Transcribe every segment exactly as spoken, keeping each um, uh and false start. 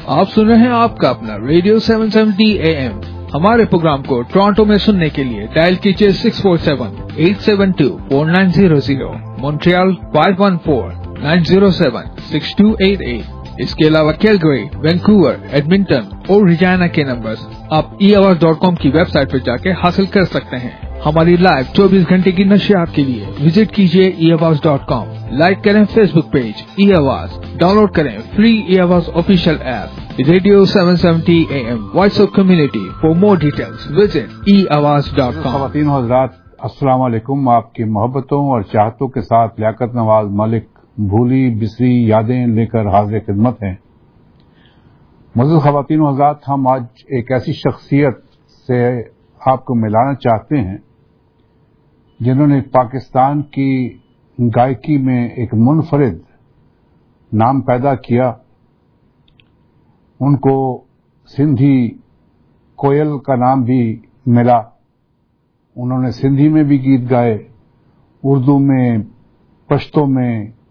آپ سن رہے ہیں آپ کا اپنا radio seven seventy A M. ہمارے پروگرام کو ٹورانٹو میں سننے کے لیے ڈائل کیجیے six four seven eight seven two four nine zero zero, Montreal five one four nine zero seven six two eight eight. اس کے علاوہ کیلگری، وینکوور، ایڈمنٹن اور ریجائنا کے نمبرز آپ ای آواز ڈاٹ کام کی ویب سائٹ پر جا کے حاصل کر سکتے ہیں. ہماری لائیو چوبیس گھنٹے کی نشریات کے لیے وزٹ کیجیے e Awaaz dot com. Like کریں Facebook page e Awaaz, download کریں free e Awaaz official app radio seven seventy A M voice of community. For more details visit e Awaaz dot کام. خواتین و حضرات، السلام علیکم. آپ کی محبتوں اور چاہتوں کے ساتھ لیاقت نواز ملک بھولی بسری یادیں لے کر حاضر خدمت ہیں. معزز خواتین و حضرات، ہم آج ایک ایسی شخصیت سے آپ کو ملانا چاہتے ہیں جنہوں نے پاکستان کی گائکی میں ایک منفرد نام پیدا کیا. ان کو سندھی کوئل کا نام بھی ملا. انہوں نے سندھی میں بھی گیت گائے، اردو میں، پشتو میں،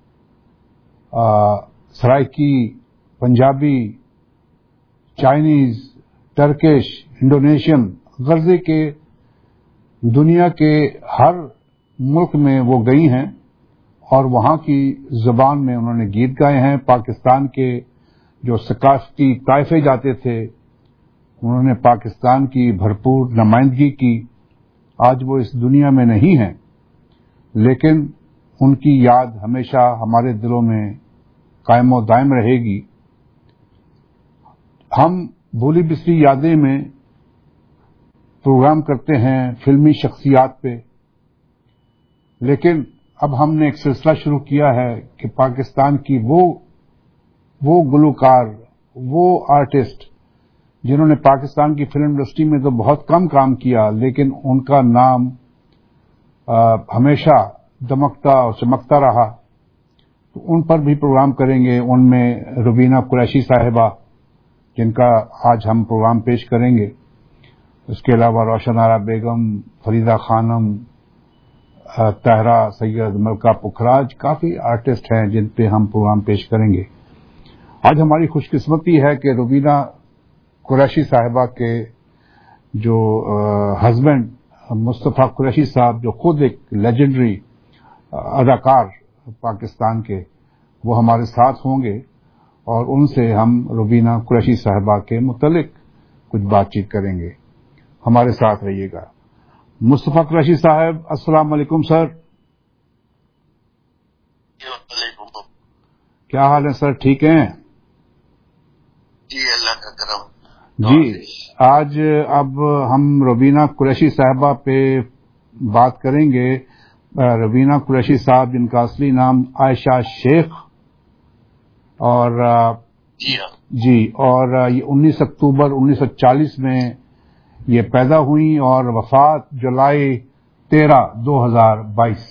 Saraiki, Punjabi, Chinese, Turkish, Indonesian, غرضے کے دنیا کے ہر ملک میں وہ گئی ہیں اور وہاں کی زبان میں انہوں نے گیت گائے ہیں. پاکستان کے جو ثقافتی طائفے جاتے تھے انہوں نے پاکستان کی بھرپور نمائندگی کی. آج وہ اس دنیا میں نہیں ہیں، لیکن ان کی یاد ہمیشہ ہمارے دلوں میں قائم و دائم رہے گی. ہم بھولی بسری یادیں میں پروگرام کرتے ہیں فلمی شخصیات پہ، لیکن اب ہم نے ایک سلسلہ شروع کیا ہے کہ پاکستان کی وہ وہ گلوکار، وہ آرٹسٹ جنہوں نے پاکستان کی فلم انڈسٹری میں تو بہت کم کام کیا، لیکن ان کا نام آ, ہمیشہ دمکتا اور چمکتا رہا. تو ان پر بھی پروگرام کریں گے. ان میں روبینہ قریشی صاحبہ جن کا آج ہم پروگرام پیش کریں گے. اس کے علاوہ روشن آرا بیگم، فریدہ خانم، طاہرہ سید، ملکہ پکھراج، کافی آرٹسٹ ہیں جن پہ ہم پروگرام پیش کریں گے. آج ہماری خوش قسمتی ہے کہ روبینہ قریشی صاحبہ کے جو ہسبینڈ مصطفیٰ قریشی صاحب، جو خود ایک لیجنڈری اداکار پاکستان کے، وہ ہمارے ساتھ ہوں گے اور ان سے ہم روبینہ قریشی صاحبہ کے متعلق کچھ بات چیت کریں گے. ہمارے ساتھ رہیے گا. مصطفیٰ قریشی صاحب، السلام علیکم سر. کیا حال ہے سر؟ ٹھیک ہیں؟ جی اللہ کا کرم. جی، آج اب ہم روبینہ قریشی صاحبہ پہ بات کریں گے. روبینہ قریشی صاحب جن کا اصلی نام عائشہ شیخ اور جی جی اور یہ انیس اکتوبر انیس سو چالیس میں یہ پیدا ہوئی اور وفات جولائی تیرہ دو ہزار بائیس.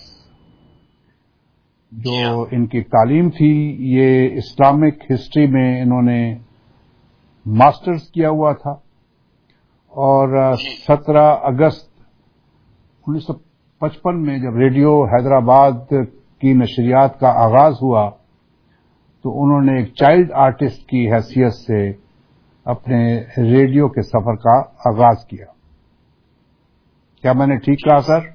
جو ان کی تعلیم تھی یہ اسلامک ہسٹری میں انہوں نے ماسٹرز کیا ہوا تھا اور سترہ اگست انیس سو پچپن میں جب ریڈیو حیدرآباد کی نشریات کا آغاز ہوا تو انہوں نے ایک چائلڈ آرٹسٹ کی حیثیت سے اپنے ریڈیو کے سفر کا آغاز کیا. کیا میں نے ٹھیک کہا سر؟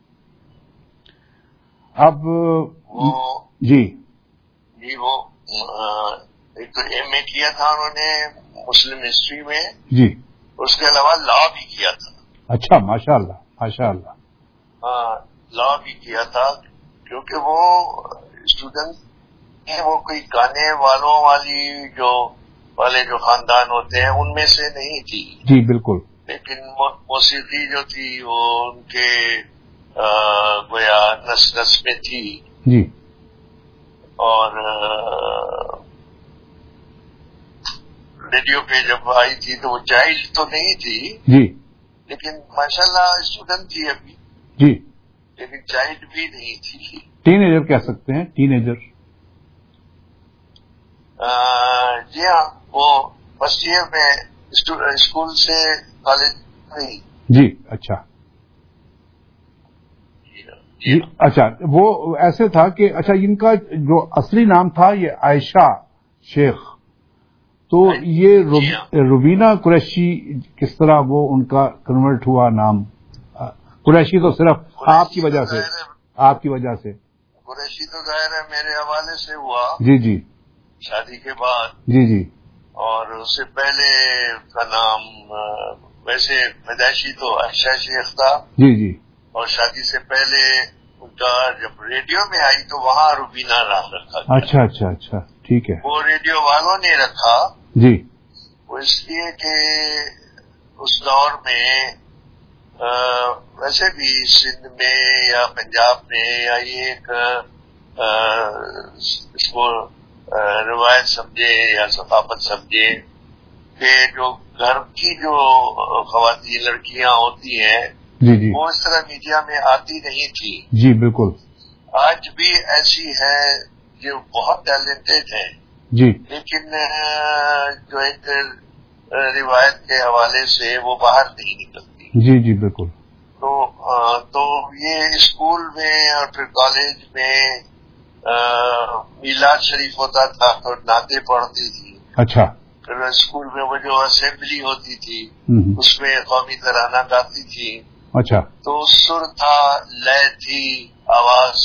اب جی جی وہ ایک تو ایم اے کیا تھا انہوں نے مسلم ہسٹری میں، جی، اس کے علاوہ لا بھی کیا تھا. اچھا، ماشاء اللہ ماشاء اللہ. ہاں، لا بھی کیا تھا کیونکہ وہ اسٹوڈنٹ وہ کوئی گانے والوں والی جو والے جو خاندان ہوتے ہیں ان میں سے نہیں تھی. جی بالکل. لیکن موسیقی جو تھی وہ ان کے گویا نس نس میں تھی. جی. اور ریڈیو پہ جب آئی تھی تو وہ چائلڈ تو نہیں تھی، جی، لیکن ماشاءاللہ اسٹوڈنٹ تھی ابھی. جی، لیکن چائلڈ بھی نہیں تھی. ٹین ایجر کہہ سکتے ہیں، ٹین ایجر. جی ہاں، وہ فرسٹ ایئر میں اسکول سے کالج نہیں. جی اچھا. جی اچھا، وہ ایسے تھا کہ اچھا ان کا جو اصلی نام تھا یہ عائشہ شیخ، تو یہ روبینہ قریشی کس طرح وہ ان کا کنورٹ ہوا نام؟ قریشی تو صرف آپ کی وجہ سے آپ کی وجہ سے قریشی تو ظاہر ہے میرے حوالے سے ہوا. جی جی شادی کے بعد. جی جی. اور اس سے پہلے کا نام ویسے پیدائشی تو عائشہ شیخ تھا. جی جی. اور شادی سے پہلے ان کا جب ریڈیو میں آئی تو وہاں روبینہ نام رکھا گیا. اچھا اچھا اچھا ٹھیک ہے. وہ ریڈیو والوں نے رکھا. جی. وہ اس لیے کہ اس دور میں ویسے بھی سندھ میں یا پنجاب میں یا یہ ایک اس کو روایت سمجھے یا ثقافت سمجھے کہ جو گھر کی جو خواتین لڑکیاں ہوتی ہیں جی جی وہ اس طرح میڈیا میں آتی نہیں تھی. جی بالکل. آج بھی ایسی ہے جو بہت ٹیلنٹڈ ہیں جی لیکن جو ایک روایت کے حوالے سے وہ باہر نہیں نکلتی. جی جی بالکل. تو تو یہ اسکول میں اور پھر کالج میں میلاد شریف ہوتا تھا تو نعتیں پڑھتی تھی. اچھا. پھر اسکول میں وہ جو اسمبلی ہوتی تھی اس میں قومی ترانہ گاتی تھی. اچھا. تو سر تھا، لے تھی، آواز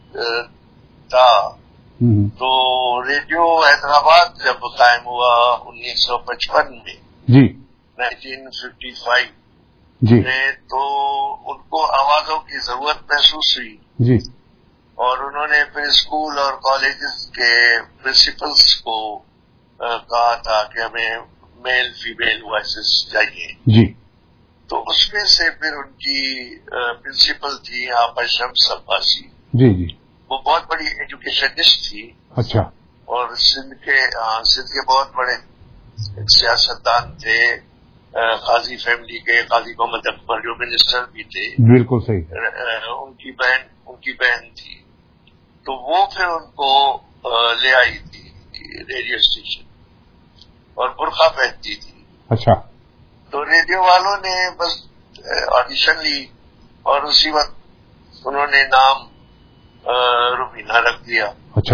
تھا. تو ریڈیو حیدرآباد جب قائم ہوا انیس سو پچپن میں جی نائنٹین ففٹی فائیو جی میں تو ان کو آوازوں کی ضرورت محسوس ہوئی. جی. اور انہوں نے پھر اسکول اور کالجز کے پرنسپلس کو کہا تھا کہ ہمیں میل فیمیل وائسز چاہیے. جی. تو اس میں سے پھر ان کی پرنسپل تھی آپا شمس عباسی. جی جی. وہ بہت بڑی ایجوکیشنسٹ تھی. اچھا. اور سندھ کے سندھ کے بہت بڑے سیاستدان تھے. قاضی فیملی کے قاضی محمد اکبر جو منسٹر بھی تھے. بالکل صحیح. ان کی بہن ان کی بہن تھی. تو وہ پھر ان کو لے آئی تھی ریڈیو اسٹیشن اور برقع پہنتی تھی. اچھا. تو ریڈیو والوں نے بس آڈیشن لی اور اسی وقت انہوں نے نام روبینہ رکھ دیا. اچھا.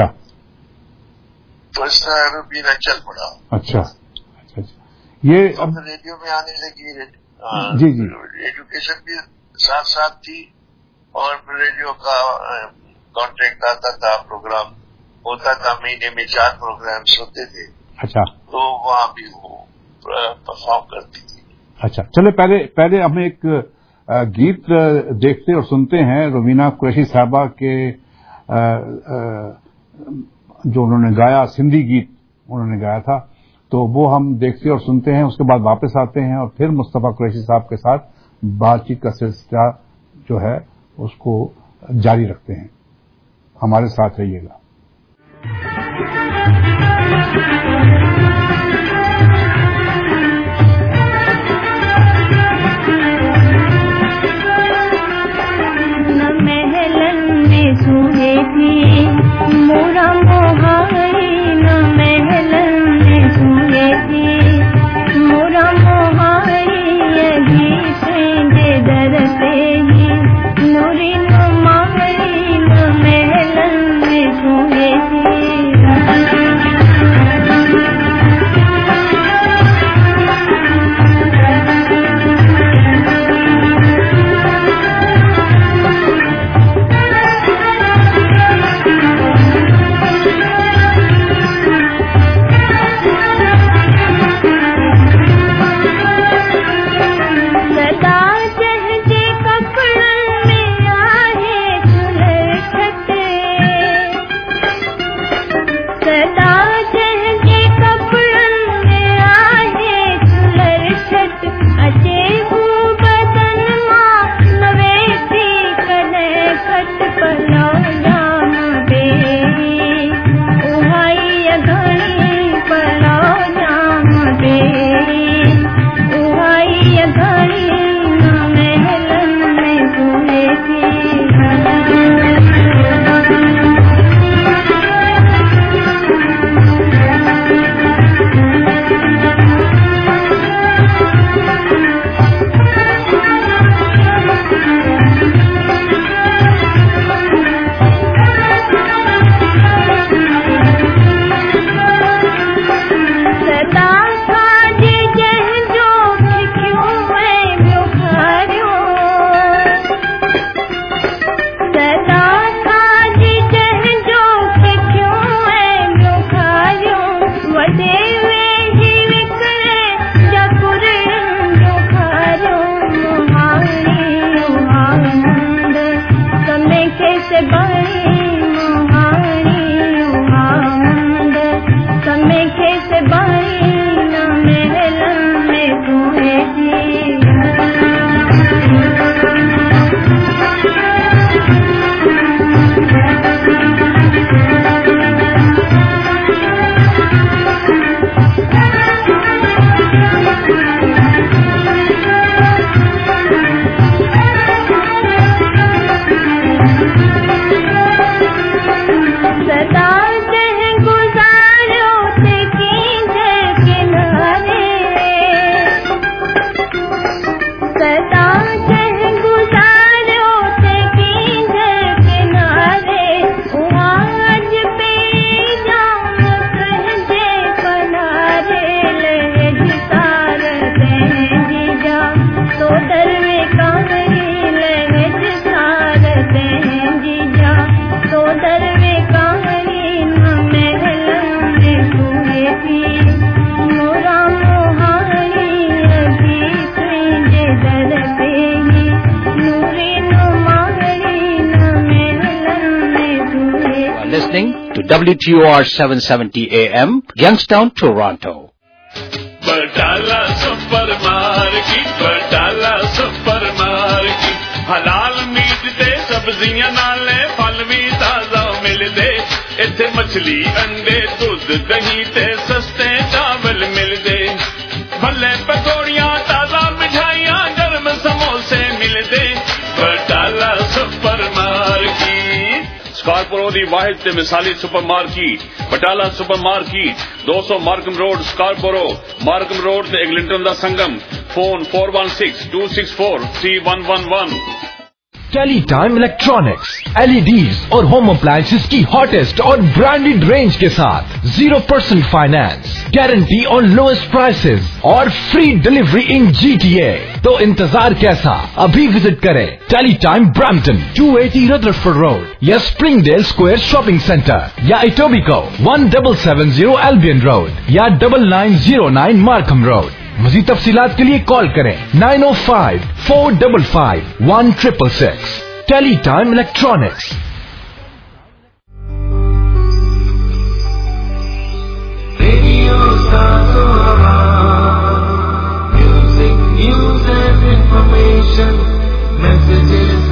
تو اس طرح روبینہ چل پڑا. اچھا اچھا. یہ اب ریڈیو میں آنے لگی. جی جی. ایجوکیشن بھی ساتھ ساتھ تھی اور ریڈیو کا کانٹریکٹ آتا تھا، پروگرام ہوتا تھا، مہینے میں چار پروگرامس ہوتے تھے. اچھا. تو وہاں بھی وہ پرفارم کرتی تھی. اچھا چلے پہلے پہلے ہم ایک گیت دیکھتے اور سنتے ہیں روبینہ قریشی صاحبہ کے جو انہوں نے گایا سندھی گیت انہوں نے گایا تھا، تو وہ ہم دیکھتے اور سنتے ہیں. اس کے بعد واپس آتے ہیں اور پھر مصطفیٰ قریشی صاحب کے ساتھ بات چیت کا سلسلہ جو ہے اس کو جاری رکھتے ہیں. ہمارے ساتھ رہیے گا. سوئے تھی مورا موہائی نہ محلن میں سوئے تھی مورا موہائی یہی سے در سے ہی نوری نمائی نہ محلن میں سوئے تھی. से बाई न महल में सोए थी। W T O R seven seventy A M, Youngstown, Toronto. Batala super market, Batala super market, हलाल मीट ते सब्जियां नाले फल भी ताजा मिलदे, इत्थे मछली अंडे दूध दही ते सस्ते चावल मिलदे, भले पकौड़ियां ताजा मिठाइयां गर्म समोसे मिलदे, बटाला सुपर मार्केट। स्कारपोरो दी वाहिद ते मिसाली super market, Batala super market, दो सौ Markham road Scarborough, Markham road ते एग्लिंटन दा संगम, phone four one six two six four three one one one. Tele time electronics, L E Ds और होम अप्लायंसेस की हॉटेस्ट और ब्रांडेड रेंज के साथ zero percent finance, guarantee on lowest prices और free delivery in G T A. तो इंतजार कैसा, अभी विजिट करें tele time Brampton two eighty Rutherford road या स्प्रिंगडेल स्क्वायर शॉपिंग सेंटर या Etobicoke one double seven zero Albion road या double nine zero nine Markham road. मज़ीद तफसीलात के लिए कॉल करें nine O five four double five one triple six. Tele time electronics. Radio music news and information messages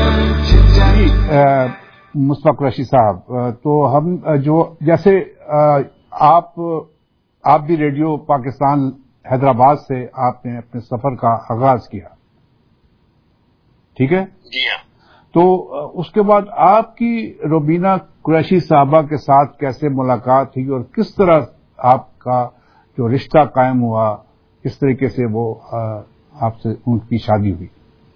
and Mustafa Qureshi साहब, तो हम जो जैसे आप आप भी रेडियो पाकिस्तान हैदराबाद से आपने अपने सफर का आगाज किया, ठीक है जी हाँ। तो उसके बाद आपकी रुबीना कुरैशी साहबा के साथ कैसे मुलाकात हुई और किस तरह आपका जो रिश्ता कायम हुआ, किस तरीके से वो आपसे उनकी शादी हुई?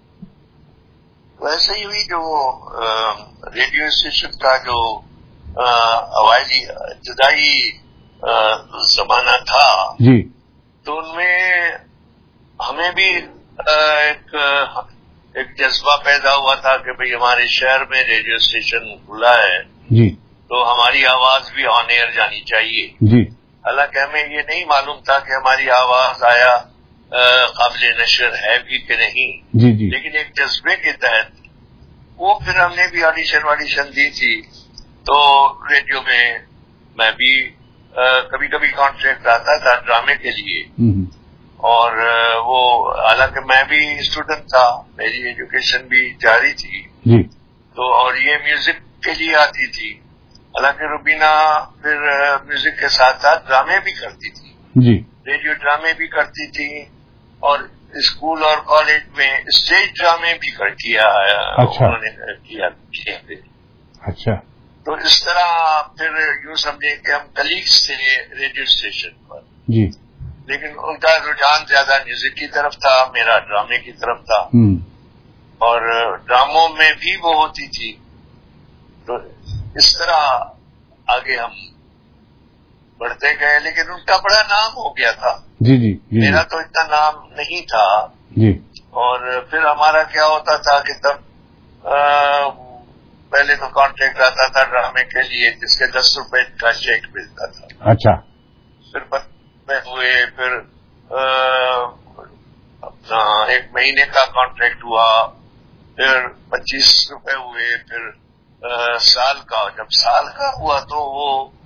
वैसे ही हुई जो रेडियो स्टेशन का जो अवाइली जुदाई जमाना था जी, तो उनमें हमें भी एक एक जज्बा पैदा हुआ था कि भाई हमारे शहर में रेडियो स्टेशन खुला है जी, तो हमारी आवाज भी ऑन एयर जानी चाहिए जी। हालांकि हमें ये नहीं मालूम था कि हमारी आवाज आया काबिल नशर है भी कि नहीं, जी जी। लेकिन एक जज्बे के तहत वो फिर हमने भी ऑडिशन वाडिशन दी थी, तो रेडियो में मैं भी आ, कभी कभी कॉन्ट्रैक्ट आता था ड्रामे के लिए, और वो हालांकि मैं भी स्टूडेंट था, मेरी एजुकेशन भी जारी थी जी, तो और ये म्यूजिक के लिए आती थी। हालांकि रुबीना फिर म्यूजिक के साथ साथ ड्रामे भी करती थी जी, रेडियो ड्रामे भी करती थी और स्कूल और कॉलेज में स्टेज ड्रामे भी कर किया अच्छा। उन्होंने किया, किया फिर। अच्छा। तो इस तरह फिर यूं समझे कि हम कलीग्स थे रेडियो स्टेशन पर जी, लेकिन उनका रुझान ज्यादा म्यूजिक की तरफ था, मेरा ड्रामे की तरफ था, और ड्रामों में भी वो होती थी। तो इस तरह आगे हम बढ़ते गए, लेकिन उनका बड़ा नाम हो गया था। जी जी, जी मेरा तो इतना नाम नहीं था जी। और फिर हमारा क्या होता था कि तब आ, पहले तो कॉन्ट्रैक्ट आता था ड्रामे के लिए जिसके दस रुपए का चेक मिलता था। अच्छा। फिर में हुए, फिर आ, अपना एक महीने का कॉन्ट्रैक्ट हुआ, फिर पच्चीस रुपए हुए, फिर आ, साल का। जब साल का हुआ तो वो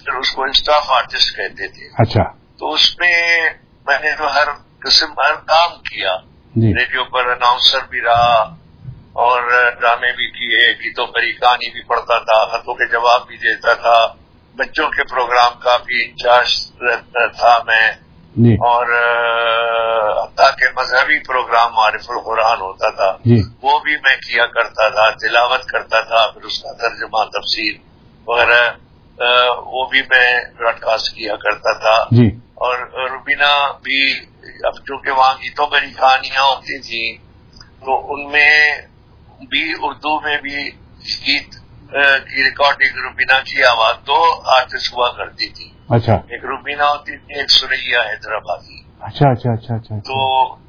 پھر اس کو اسٹاف آرٹسٹ کہتے تھے. اچھا. تو اس میں میں نے جو ہر قسم ہر کام کیا, ریڈیو پر اناؤنسر بھی رہا اور ڈرامے بھی کیے, گیتوں پر ہی کہانی بھی پڑھتا تھا, خطوں کے جواب بھی دیتا تھا, بچوں کے پروگرام کا بھی انچارج تھا میں, اور حتیٰ کہ مذہبی پروگرام معرف القرآن ہوتا تھا وہ بھی میں کیا کرتا تھا, تلاوت کرتا تھا, پھر اس کا ترجمہ تفسیر وغیرہ وہ بھی میں براڈ کاسٹ کیا کرتا تھا. اور روبینہ بھی, اب چونکہ وہاں گیتوں پر ہی کہانیاں ہوتی تھیں تو ان میں بھی اردو میں بھی گیت کی ریکارڈنگ روبینہ کی آواز دو آرٹسٹ ہوا کرتی تھی. اچھا. ایک روبینہ ہوتی تھی, ایک سریا حیدرآبادی. اچھا اچھا اچھا اچھا. تو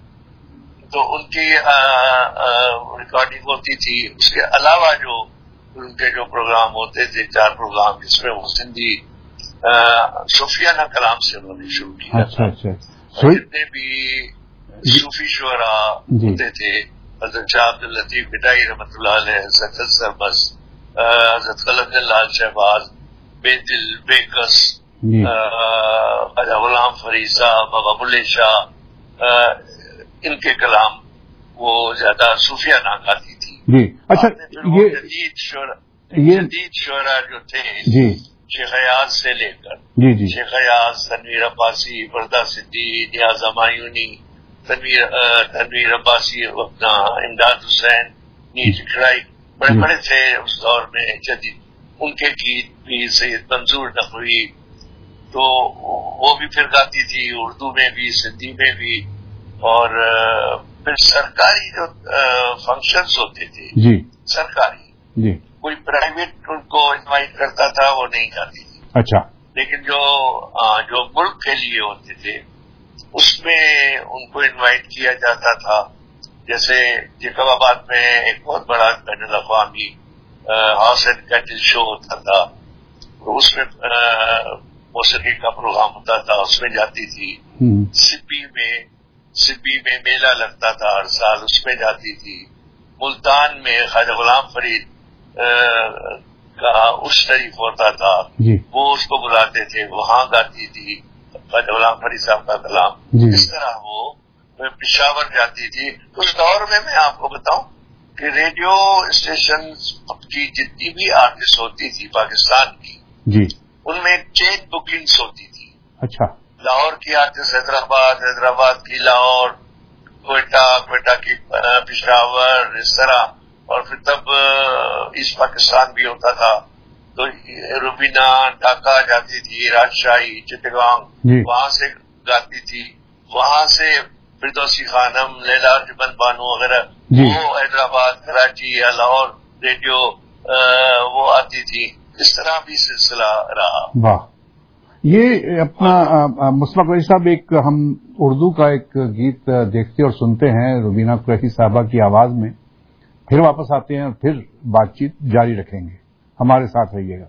تو ان کی ریکارڈنگ ہوتی تھی. اس کے علاوہ جو ان کے جو پروگرام ہوتے تھے, چار پروگرام, جس میں وہ سندھی صوفیانہ کلام سے انہوں نے شروع کیا. اچھا اچھا. جتنے بھی صوفی شعراء ہوتے تھے, حضرت شاہ عبد اللطیف بٹائی رحمۃ اللہ علیہ, حضرت سربس, حضرت خلد لال شہباز, بے دل, بے کس, خواجہ غلام فرید صاحب, بابا بلے شاہ, ان کے کلام وہ زیادہ صوفیانہ گاتی تھی. جی. اچھا. یہ جدید شعرا جدید شعرا جو تھے جی شیخ ایاز سے لے کر جی جی شیخ ایاز, تنویر عباسی, بردا صدی, نیاز ہمایونی, تنویر تنویر عباسی, اپنا امداد حسین, نیچ کڑائی, بڑے بڑے تھے اس دور میں جدید. ان کے گیت بھی, سید منظور نقوی, تو وہ بھی پھر گاتی تھی اردو میں بھی, سندھی میں بھی. اور پھر سرکاری جو فنکشنز ہوتے تھے جی سرکاری, جی, کوئی پرائیویٹ ان کو انوائٹ کرتا تھا وہ نہیں گاتی تھی. اچھا. لیکن جو جو ملک کے لیے ہوتے تھے اس میں ان کو انوائٹ کیا جاتا تھا. جیسے جیکب آباد میں ایک بہت بڑا بین الاقوامی ہاؤس اینڈ کیٹل شو ہوتا تھا, تو اس میں موسیقی کا پروگرام ہوتا تھا, اس میں جاتی تھی. سبی میں سبی میں میلہ لگتا تھا ہر سال, اس میں جاتی تھی. ملتان میں خواجہ غلام فرید کا اس شریف ہوتا تھا, وہ اس کو بلاتے تھے, وہاں گاتی تھی خواجہ غلام فرید صاحب کا کلام. اس طرح وہ پشاور جاتی تھی. اس دور میں میں آپ کو بتاؤں کہ ریڈیو اسٹیشن کی جتنی بھی آرٹسٹ ہوتی تھی پاکستان کی, جی, ان میں چین بکنگس ہوتی تھی. اچھا. لاہور کی آرٹسٹ حیدرآباد, حیدرآباد کی لاہور, کوئٹہ, کوئٹہ کی پشاور, اس طرح. اور پھر تب ایسٹ پاکستان بھی ہوتا تھا, تو روبینہ ڈھاکہ جاتی تھی, راجشاہی, چٹگانگ, وہاں سے گاتی تھی. وہاں سے فردوسی خانم, لیلا ارجمند بانو وغیرہ, وہ حیدرآباد, کراچی یا لاہور ریڈیو وہ آتی تھی. اس طرح بھی سلسلہ رہا. واہ. یہ اپنا مصطفیٰ قریشی صاحب, ایک ہم اردو کا ایک گیت دیکھتے اور سنتے ہیں روبینہ قریشی صاحبہ کی آواز میں, پھر واپس آتے ہیں اور پھر بات چیت جاری رکھیں گے. ہمارے ساتھ رہیے گا.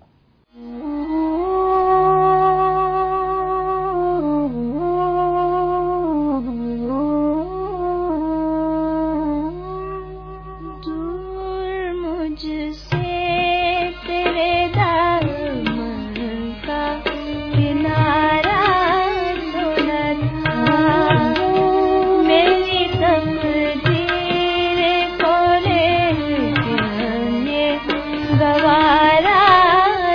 گوارا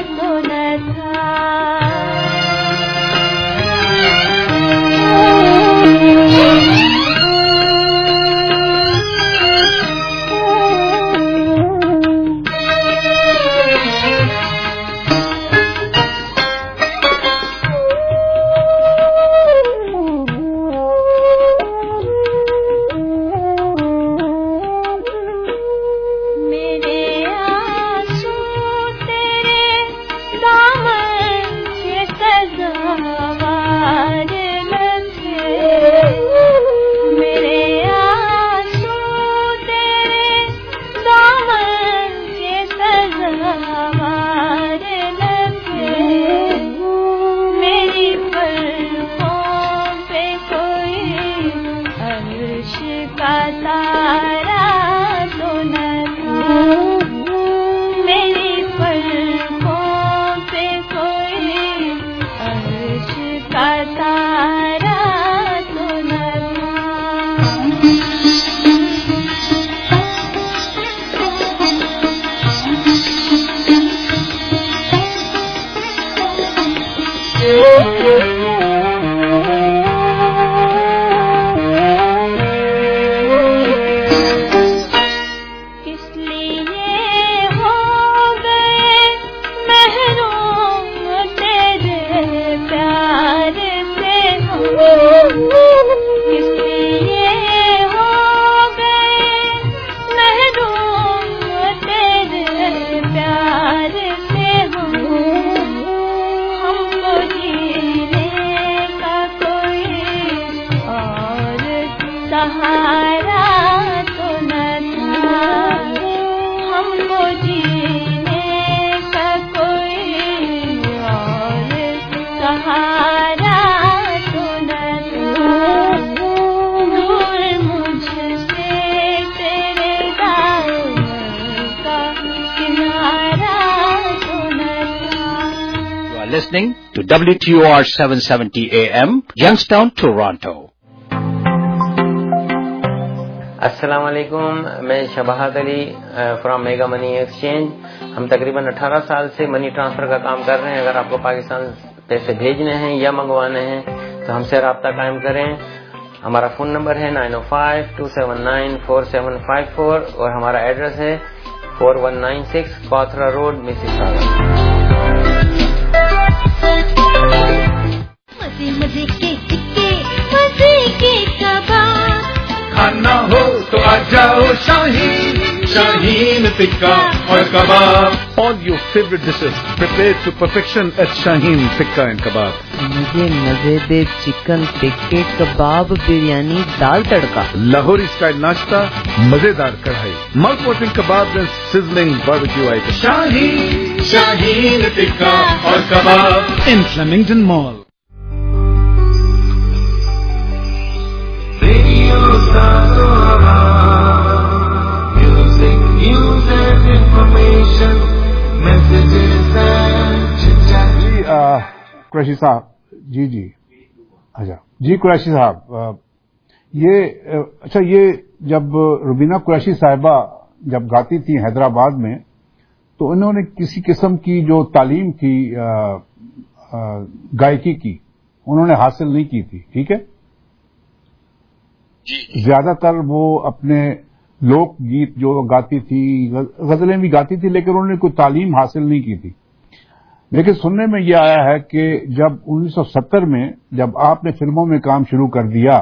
listening to W T O R seven seventy A M, Youngstown, Toronto. السلام علیکم، میں Shabahat Ali from mega money exchange. ہم تقریباً اٹھارہ سال سے منی ٹرانسفر کا کام کر رہے ہیں. اگر آپ کو پاکستان پیسے بھیجنے ہیں یا منگوانے ہیں تو ہم سے رابطہ قائم کریں. ہمارا فون نمبر ہے nine O five two seven nine four seven five four اور ہمارا ایڈریس ہے four one nine six Cawthra road, Mississauga. مزے مزے کے ٹکے، مزے کے کباب، کھانا ہو تو آ جاؤ شاہین، شاہین ٹکا اور کباب. All your favorite dishes prepared to perfection at Shaheen Tikka and Kebab. مجھے مزے دے چکن ٹکے، کباب، بریانی، دال تڑکا. لاہوری اسٹائل ناشتہ، مزیدار کڑھائی، ماؤتھ واٹرنگ کباب and sizzling barbecue items. Shaheen Shaheen tikka اور کباب in Flemington Mall. Radio Satora, music, news and information, messages and chit-chat. جی قریشی صاحب، جی جی اچھا جی قریشی صاحب، آ، یہ اچھا یہ جب روبینہ قریشی صاحبہ جب گاتی تھی حیدرآباد میں تو انہوں نے کسی قسم کی جو تعلیم تھی آ، آ، گائکی کی انہوں نے حاصل نہیں کی تھی، ٹھیک ہے؟ زیادہ تر وہ اپنے لوک گیت جو گاتی تھی، غزلیں بھی گاتی تھی، لیکن انہوں نے کوئی تعلیم حاصل نہیں کی تھی. لیکن سننے میں یہ آیا ہے کہ جب انیس سو ستر میں جب آپ نے فلموں میں کام شروع کر دیا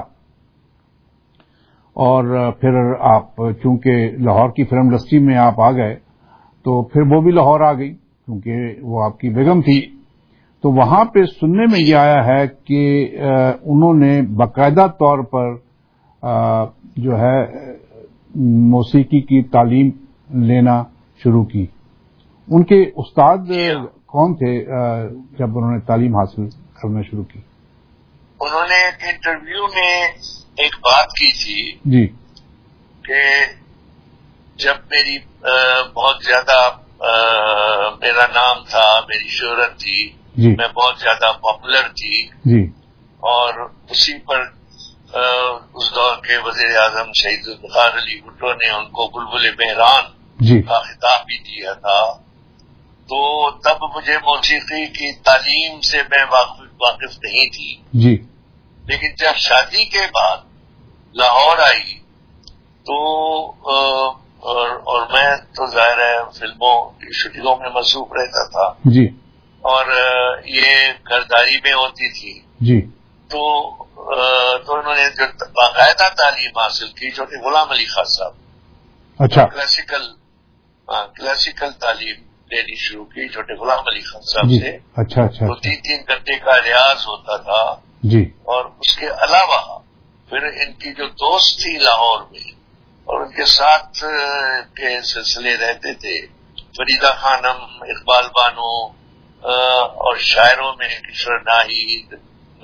اور پھر آپ چونکہ لاہور کی فلم انڈسٹری میں آپ آ گئے تو پھر وہ بھی لاہور آ گئی کیونکہ وہ آپ کی بیگم تھی، تو وہاں پہ سننے میں یہ آیا ہے کہ انہوں نے باقاعدہ طور پر جو ہے موسیقی کی تعلیم لینا شروع کی. ان کے استاد کون تھے جب انہوں نے تعلیم حاصل کرنا شروع کی؟ انہوں نے ایک انٹرویو میں ایک بات کی تھی جی کہ جب میری بہت زیادہ میرا نام تھا، میری شہرت تھی، جی میں بہت زیادہ پاپولر تھی، جی اور اسی پر اس دور کے وزیر اعظم شہید ذوالفقار علی بھٹو نے ان کو بلبل بحران جی کا خطاب بھی دیا تھا. تو تب مجھے موسیقی کی تعلیم سے میں واقف نہیں تھی، جی لیکن جب شادی کے بعد لاہور آئی تو اور, اور میں تو ظاہر ہے فلموں کی شوٹنگوں میں مصروف رہتا تھا جی اور یہ گھرداری میں ہوتی تھی، جی تو تو انہوں نے جو باقاعدہ تعلیم حاصل کی جو کہ غلام علی خان صاحب، اچھا کلاسیکل کلاسیکل تعلیم لینی شروع کی چھوٹے غلام علی خان صاحب جی سے. اچھا اچھا تو تین تین گھنٹے کا ریاض ہوتا تھا، جی اور اس کے علاوہ پھر ان کی جو دوست تھی لاہور میں اور ان کے ساتھ کے سلسلے رہتے تھے، فریدہ خانم، اقبال بانو اور شاعروں میں کشور ناہید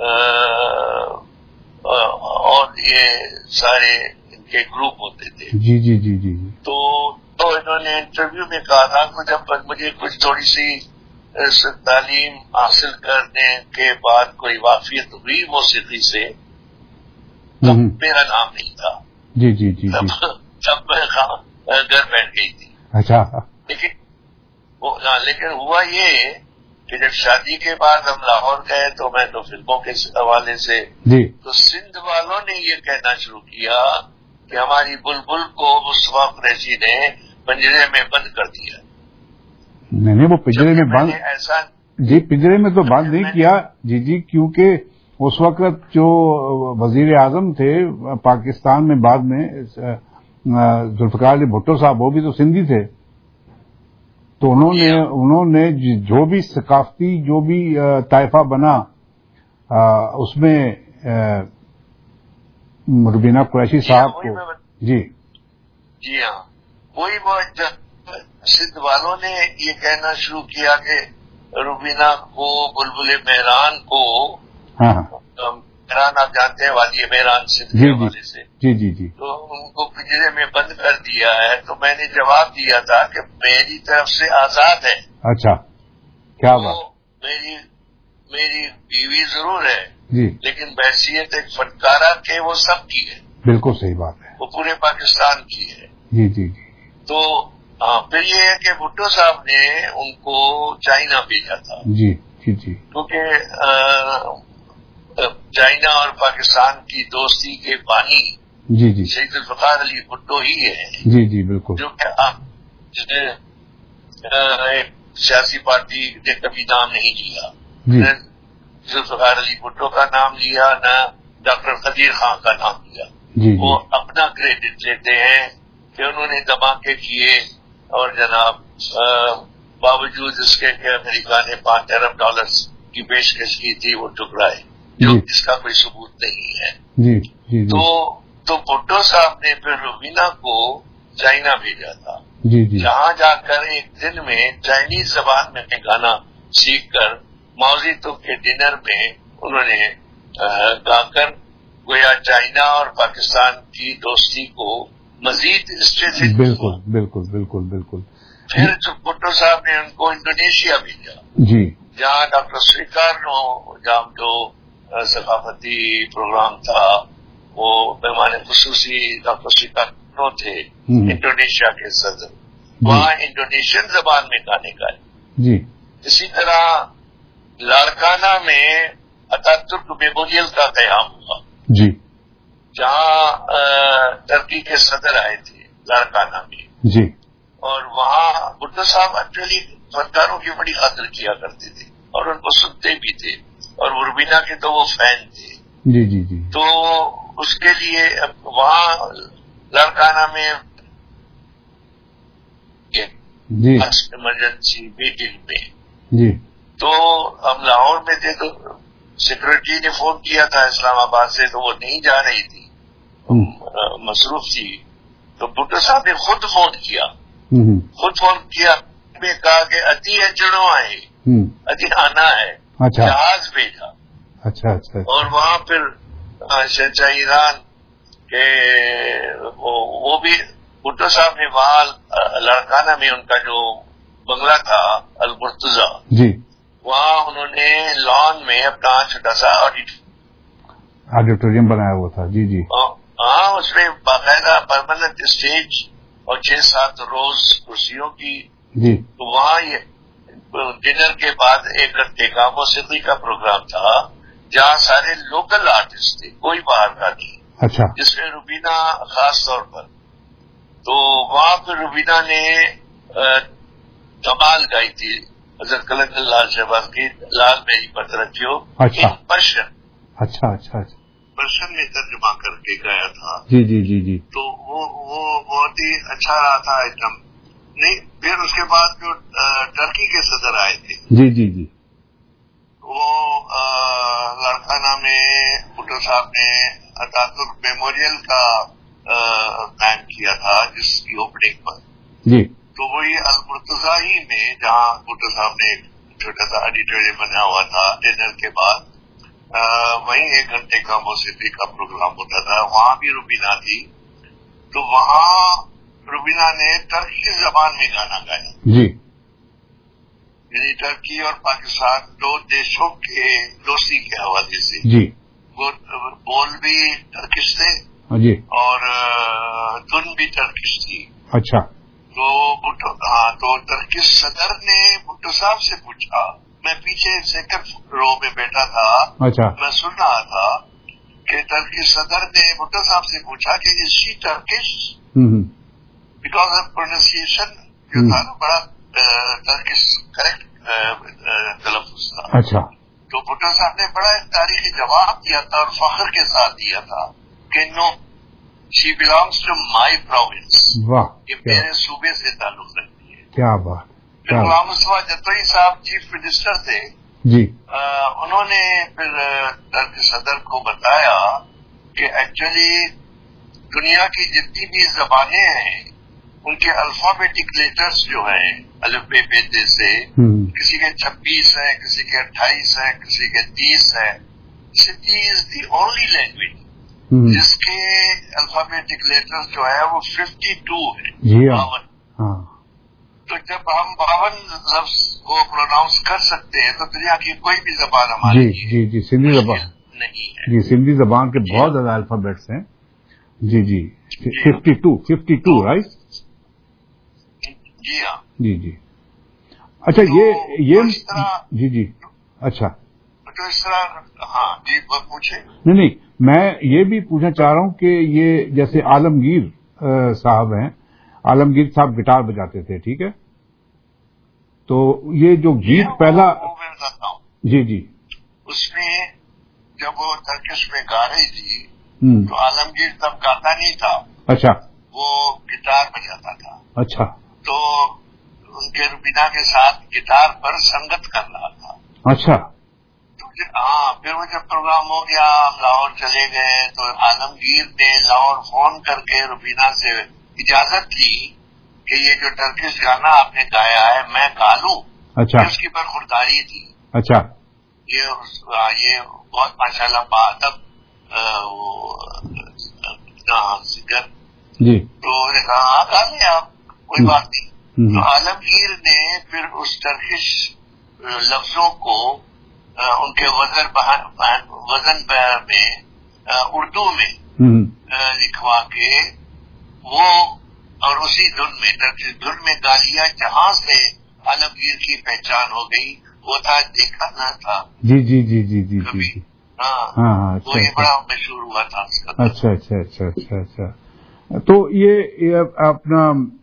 اور یہ سارے ان کے گروپ ہوتے تھے. جی جی جی جی تو تو انہوں نے انٹرویو میں کہا تھا کہ جب مجھے کچھ تھوڑی سی تعلیم حاصل کرنے کے بعد کوئی واقفیت ہوئی موسیقی سے تب میرا نام نہیں تھا. جی جی جی تب میں گھر بیٹھ گئی تھی. اچھا لیکن لیکن ہوا یہ کہ جب شادی کے بعد ہم لاہور گئے تو میں تو فلموں کے حوالے سے جی تو سندھ والوں نے یہ کہنا شروع کیا کہ ہماری بلبل کو مصطفیٰ قریشی نے پنجرے میں بند کر دیا. نہیں نہیں وہ پنجرے میں بند ایسا جی پنجرے میں تو بند نہیں کیا جی جی کیونکہ اس وقت جو وزیر اعظم تھے پاکستان میں بعد میں ذوالفقار علی بھٹو صاحب وہ بھی تو سندھی تھے، تو انہوں نے انہوں نے جو بھی ثقافتی جو بھی طائفہ بنا اس میں روبینہ قریشی صاحب کو جی جی ہاں وہی وہ سندھ والوں نے یہ کہنا شروع کیا کہ روبینہ کو بلبل مہران کو ہاں ہاں مہران آپ جانتے ہیں وادی مہران سندھ کے حوالے سے جی جی جی تو ان کو پنجرے میں بند کر دیا ہے. تو میں نے جواب دیا تھا کہ میری طرف سے آزاد ہے. اچھا کیا بات میری میری بیوی ضرور ہے جی لیکن بحیثیت ایک فنکارہ کے وہ سب کی ہے، بالکل صحیح بات ہے. وہ پورے پاکستان کی ہے. جی جی جی تو ہاں پھر یہ ہے کہ بھٹو صاحب نے ان کو چائنا بھیجا تھا جی جی جی کیونکہ چائنا اور پاکستان کی دوستی کے بانی جی جی شہید الفقار علی بھٹو ہی ہے، جی جی بالکل. جو کہ جس نے ایک سیاسی پارٹی نے کبھی نام نہیں لیا، جی نہ ذوالفقار علی بھٹو کا نام لیا نہ ڈاکٹر قدیر خان کا نام لیا. جی وہ اپنا کریڈٹ لیتے ہیں کہ انہوں نے دھماکے کیے اور جناب باوجود اس کے کہ امریکہ نے پانچ ارب ڈالرز کی پیشکش کی تھی وہ ٹکرائے، جو اس کا کوئی ثبوت نہیں ہے. جی جی تو تو بھٹو صاحب نے پھر روبینہ کو چائنا بھیجا تھا، جی جی جہاں جا کر ایک دن میں چائنیز زبان میں گانا سیکھ کر ماوزی تک کے ڈنر میں انہوں نے گا کر گویا چائنا اور پاکستان کی دوستی کو مزید اسٹریٹجک بالکل بالکل بالکل بالکل. پھر بھٹو صاحب نے ان کو انڈونیشیا بھیجا جی جہاں ڈاکٹر سریکار نو جہاں جو ثقافتی پروگرام تھا وہ مہمان خصوصی ڈاکٹر سریکار نو تھے انڈونیشیا کے صدر، وہاں انڈونیشین زبان میں گانے گائے. جی اسی طرح لاڑکانہ میں اتاترک میموریل کا قیام ہوا جی جہاں ترکی کے صدر آئے تھے لاڑکانہ میں، جی اور وہاں بھٹو صاحب ایکچولی فنکاروں کی بڑی قدر کیا کرتے تھے اور ان کو سنتے بھی تھے، اور روبینہ کے تو وہ فین تھے. جی جی جی تو اس کے لیے وہاں لاڑکانہ میں جی ایمرجنسی میٹنگ میں جی تو ہم لاہور میں تھے تو سیکورٹی نے فون کیا تھا اسلام آباد سے تو وہ نہیں جا رہی تھی، مصروف تھی. تو بھٹو صاحب نے خود فون کیا خود فون کیا میں کہا کہ ادھی اچڑوں آئے ادھی آنا ہے، جہاز بھیجا. اچھا اچھا اور وہاں پھر شہنشاہ ایران کے وہ بھی بھٹو صاحب نے وہاں لاڑکانہ میں ان کا جو بنگلہ تھا المرتضی جی وہاں انہوں نے لان میں اپنا چھوٹا سا آڈیٹوریم بنایا ہوا تھا. جی جی ہاں اس میں باقاعدہ پرماننٹ اسٹیج اور چھ سات روز کرسیوں کی. جی تو وہاں یہ ڈنر کے بعد ایک گھنٹے کا موسیقی کا پروگرام تھا جہاں سارے لوکل آرٹسٹ تھے، کوئی باہر کا نہیں. اچھا جس میں روبینہ خاص طور پر. تو وہاں پہ روبینہ نے کمال گائی تھی حضرت کلندر لال شہباز کی لال میری پر رکھیو ان پرشن. اچھا اچھا اچھا پرشن میں ترجمہ کر کے گایا تھا. جی جی جی جی تو وہ وہ بہت ہی اچھا رہا تھا ایک دم. نہیں پھر اس کے بعد جو ٹرکی کے صدر آئے تھے جی جی جی وہ لاڑکانہ میں بھٹو صاحب نے اتاترک میموریل کا قائم کیا تھا جس کی اوپننگ پر. جی تو وہی المرتضی ہی میں جہاں بھٹو صاحب نے چھوٹا سا آڈیٹوریم بنا ہوا تھا ڈنر کے بعد وہیں ایک گھنٹے کا موسیقی کا پروگرام ہوتا تھا. وہاں بھی روبینہ تھی. تو وہاں روبینہ نے ترکی زبان میں گانا گایا. جی یعنی ترکی اور پاکستان دو دیشوں کے دوستی کے حوالے سے. جی بول بھی ترکش تھے جی اور دھن بھی ترکش تھی. اچھا تو بھٹو ہاں تو ترکش صدر نے بھٹو صاحب سے پوچھا، میں پیچھے سیکنڈ رو میں بیٹھا تھا. اچھا میں سن رہا تھا کہ ترکش صدر نے بھٹو صاحب سے پوچھا کہ is she Turkish because of pronunciation جو تھا نا بڑا ترکش کریکٹ تلفظ تھا. اچھا تو بھٹو صاحب نے بڑا تاریخی جواب دیا تھا اور فخر کے ساتھ دیا تھا کہ no she belongs to my province. واہ یہ میرے صوبے سے تعلق رکھتی ہے. کیا بات. پھر غلام مصطفیٰ جتوئی صاحب چیف منسٹر تھے. جی انہوں نے پھر ترک صدر کو بتایا کہ ایکچولی دنیا کی جتنی بھی زبانیں ہیں ان کے الفابیٹک لیٹرز جو ہیں الف بے بے تے سے کسی کے چھبیس ہیں کسی کے اٹھائیس ہیں کسی کے تیس ہیں. Sindhi is the only language جس کے الفابیٹک لیٹرز جو ہے وہ ففٹی ٹو ہے. جی ہاں تو جب ہم باون لفظ کو پروناؤنس کر سکتے ہیں تو دنیا کی کوئی بھی زبان ہماری جی جی جی سندھی زبان نہیں ہے. جی سندھی زبان کے بہت زیادہ الفابیٹس ہیں. جی جی fifty two fifty two right. جی ہاں جی جی اچھا یہ یہ جی جی اچھا تو اس طرح ہاں جی پوچھے. نہیں نہیں میں یہ بھی پوچھنا چاہ رہا ہوں کہ یہ جیسے عالمگیر صاحب ہیں، عالمگیر صاحب گٹار بجاتے تھے، ٹھیک ہے، تو یہ جو گیت پہلا جی جی اس میں جب وہ ترکش میں گا رہی تھی ہوں تو عالمگیر تب گاتا نہیں تھا. اچھا. وہ گٹار بجاتا تھا. اچھا. تو ان کے روبینا کے ساتھ گٹار پر سنگت کر رہا تھا. اچھا. ہاں پھر وہ جب پروگرام ہو گیا ہم لاہور چلے گئے تو عالمگیر نے لاہور فون کر کے روبینا سے اجازت لی کہ یہ جو ٹرکش گانا آپ نے گایا ہے میں گا لوں. اچھا. اس کی برخورداری تھی. اچھا. یہ یہ بہت ماشاء اللہ بادب سنگر جی. تو نے کہا ہاں گا لیں آپ کوئی بات نہیں. تو عالمگیر نے پھر اس ٹرکش لفظوں کو ان کے وزن وزن میں اردو میں لکھوا کے وہ اور اسی دھن میں ٹرکش دھن میں گا لیا جہاں سے عالمگیر کی پہچان ہو گئی. وہ تھا دیکھا نہ تھا. جی جی جی جی جی جی ہاں ہاں وہ یہ بڑا مشہور ہوا تھا اس کا. اچھا اچھا اچھا اچھا اچھا. تو یہ اپنا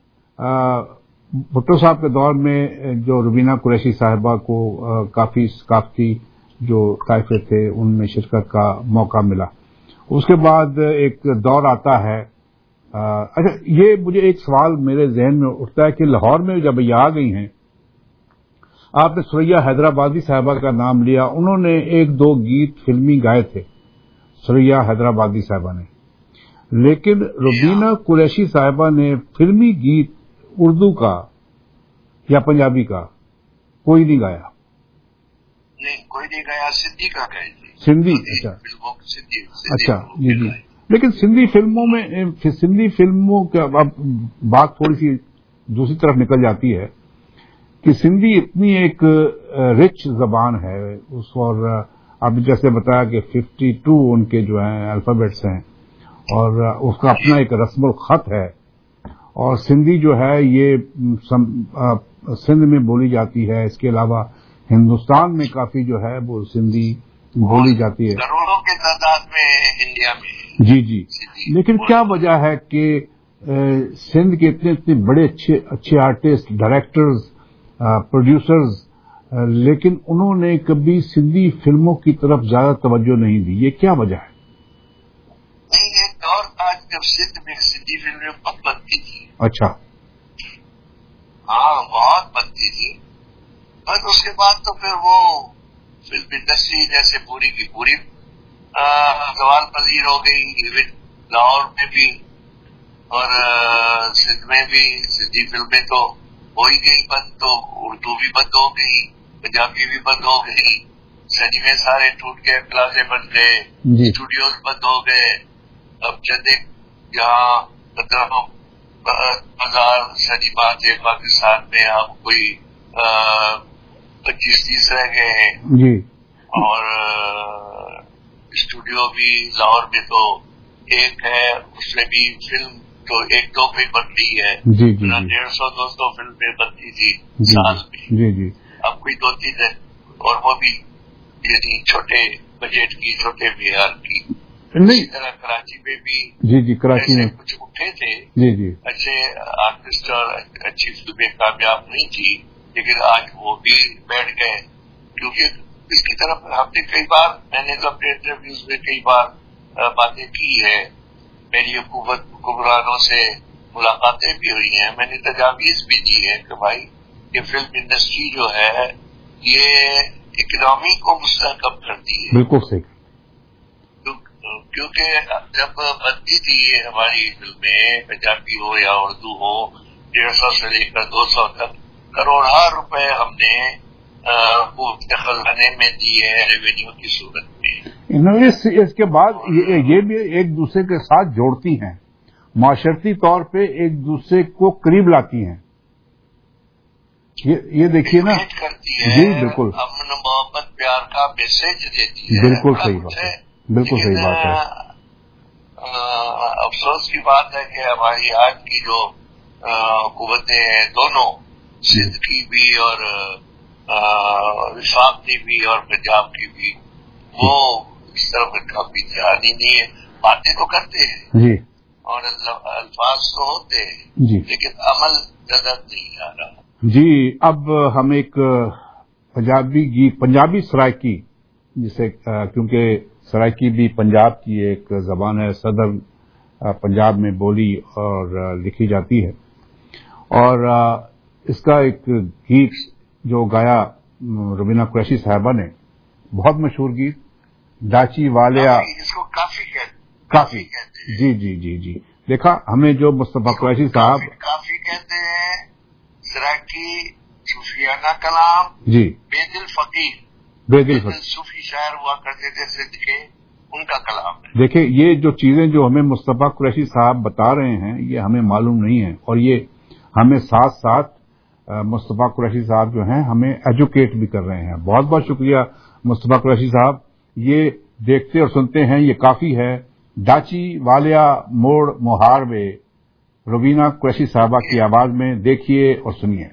بھٹو صاحب کے دور میں جو روبینہ قریشی صاحبہ کو کافی ثقافتی جو طائفے تھے ان میں شرکت کا موقع ملا. اس کے بعد ایک دور آتا ہے. اچھا یہ مجھے ایک سوال میرے ذہن میں اٹھتا ہے کہ لاہور میں جب یہ آ گئی ہیں، آپ نے سریا حیدرآبادی صاحبہ کا نام لیا، انہوں نے ایک دو گیت فلمی گائے تھے سریا حیدرآبادی صاحبہ نے، لیکن روبینہ قریشی صاحبہ نے فلمی گیت اردو کا یا پنجابی کا کوئی نہیں گایا. نہیں کوئی نہیں گایا. سندھی کا گائے تھے. سندھی. اچھا اچھا جی جی. لیکن سندھی فلموں میں سندھی فلموں کا اب بات تھوڑی سی دوسری طرف نکل جاتی ہے کہ سندھی اتنی ایک رچ زبان ہے اس، اور آپ جیسے بتایا کہ ففٹی ٹو ان کے جو ہیں الفابیٹس ہیں اور اس کا اپنا ایک رسم الخط ہے، اور سندھی جو ہے یہ سندھ میں بولی جاتی ہے. اس کے علاوہ ہندوستان میں کافی جو ہے وہ سندھی بولی جاتی ہے کروڑوں کے تعداد میں انڈیا میں. جی جی. لیکن کیا وجہ ہے کہ سندھ کے اتنے اتنے بڑے اچھے اچھے آرٹسٹ، ڈائریکٹرز، پروڈیوسرز، لیکن انہوں نے کبھی سندھی فلموں کی طرف زیادہ توجہ نہیں دی؟ یہ کیا وجہ ہے؟ نہیں ایک دور تھا جب سندھ میں سندھی فلمیں بہت بنتی تھی. اچھا. ہاں بہت بنتی تھی. بس اس کے بعد تو پھر وہ فلم انڈسٹری جیسے پوری کی پوری سوال پذیر ہو گئی. ایون لاہور میں بھی اور سندھ میں بھی سندھی فلمیں تو ہو ہی گئی بند. تو اردو بھی بند ہو گئی، پنجابی بھی بند ہو گئی، سنیمے سارے ٹوٹ گئے، پلازے بن گئے، اسٹوڈیوز بند ہو گئے. اب چند ایک جہاں پندرہ ہزار سنیما تھے پاکستان میں، اب کوئی پچیس تیس رہ گئے ہیں. جی. اور اسٹوڈیو بھی لاہور میں تو ایک ہے، اس میں بھی فلم تو ایک دو بھی بن رہی ہے. جی جی. ڈیڑھ سو دو سو فلمیں بنتی تھی سال میں. جی جی. اب کوئی دو تین ہے، اور وہ بھی یعنی چھوٹے بجٹ کی، چھوٹے معیار کی. اسی طرح کراچی میں بھی جی جی کراچی میں کچھ اٹھے تھے جی جی اچھے آرٹسٹ اور اچھی فلمیں کامیاب نہیں تھی، لیکن آج وہ بھی بیٹھ گئے. کیونکہ اس کی طرف ہم نے کئی بار، میں نے تو اپنے انٹرویوز میں کئی بار باتیں کی ہے، میری حکومت حکمرانوں سے ملاقاتیں بھی ہوئی ہیں، میں نے تجاویز بھی دی ہے کہ بھائی یہ فلم انڈسٹری جو ہے یہ اکنامی کو مستحکم کرتی ہے. بالکل صحیح. کیونکہ جب بنتی تھی ہماری فلمیں پنجابی ہو یا اردو ہو، ڈیڑھ سو سے لے کر دو سو تک کروڑا روپے ہم نے خزانے میں دیے ریونیو کی صورت میں. اس کے بعد یہ بھی ایک دوسرے کے ساتھ جوڑتی ہیں، معاشرتی طور پہ ایک دوسرے کو قریب لاتی ہیں. یہ یہ دیکھیے نا کرتی ہے، جی بالکل امن محبت پیار کا میسج دیتی ہے. بالکل صحیح بات ہے، بالکل صحیح بات ہے. افسوس کی بات ہے کہ ہماری آج کی جو حکومتیں ہیں دونوں، سندھ کی بھی اور وفاق کی بھی اور پنجاب کی بھی، وہ اس طرف کافی دھیان ہی نہیں ہے. باتیں تو کرتے ہیں جی اور الفاظ تو ہوتے ہیں جی لیکن عمل نظر نہیں آ رہا. جی اب ہم ایک پنجابی گیت، پنجابی سرائکی، جسے کیونکہ سرائکی بھی پنجاب کی ایک زبان ہے، صدر پنجاب میں بولی اور لکھی جاتی ہے، اور اس کا ایک گیت جو گایا روبینہ قریشی صاحبہ نے، بہت مشہور گیت ڈاچی والیا، اس کو کافی کہتے کافی جی جی جی جی دیکھا ہمیں جو مصطفیٰ قریشی صاحب کافی کہتے ہیں. سرائکی صوفیانہ کلام، جی بے دل فقیر، بے دل فقیر صوفی شاعر ہوا کرتے تھے سندھ کے، ان کا کلام ہے. دیکھیں یہ جو چیزیں جو ہمیں مصطفیٰ قریشی صاحب بتا رہے ہیں یہ ہمیں معلوم نہیں ہے، اور یہ ہمیں ساتھ ساتھ مصطفیٰ قریشی صاحب جو ہیں ہمیں ایجوکیٹ بھی کر رہے ہیں. بہت بہت شکریہ مصطفیٰ قریشی صاحب. یہ دیکھتے اور سنتے ہیں یہ کافی ہے. ڈاچی والیا موڑ مہار وے، روبینہ قریشی صاحبہ کی آواز میں، دیکھیے اور سنیے.